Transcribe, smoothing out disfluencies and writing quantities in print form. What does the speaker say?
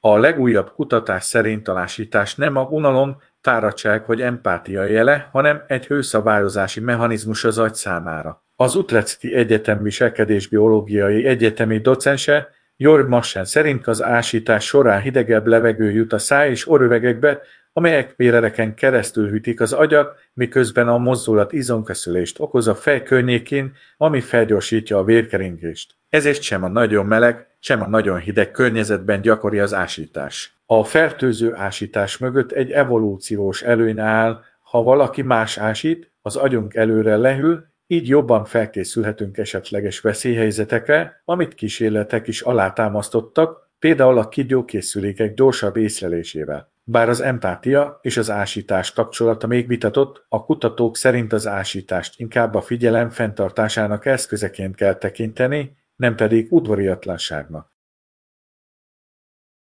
A legújabb kutatás szerint a lásítás nem a unalom, fáradtság vagy empátia jele, hanem egy hőszabályozási mechanizmus az agy számára. Az Utrechti Egyetem viselkedésbiológiai egyetemi docense Jörg Maschen szerint az ásítás során hidegebb levegő jut a száj és orrövegekbe, amelyek vérereken keresztül hűtik az agyat, miközben a mozdulat izomfeszülést okoz a fej környékén, ami felgyorsítja a vérkeringést. Ezért sem a nagyon meleg, sem a nagyon hideg környezetben gyakori az ásítás. A fertőző ásítás mögött egy evolúciós előny áll, ha valaki más ásít, az agyunk előre lehűl, így jobban felkészülhetünk esetleges veszélyhelyzetekre, amit kísérletek is alátámasztottak, például a kígyókészülékek gyorsabb észlelésével. Bár az empátia és az ásítás kapcsolata még vitatott, a kutatók szerint az ásítást inkább a figyelem fenntartásának eszközeként kell tekinteni, nem pedig udvariatlanságnak.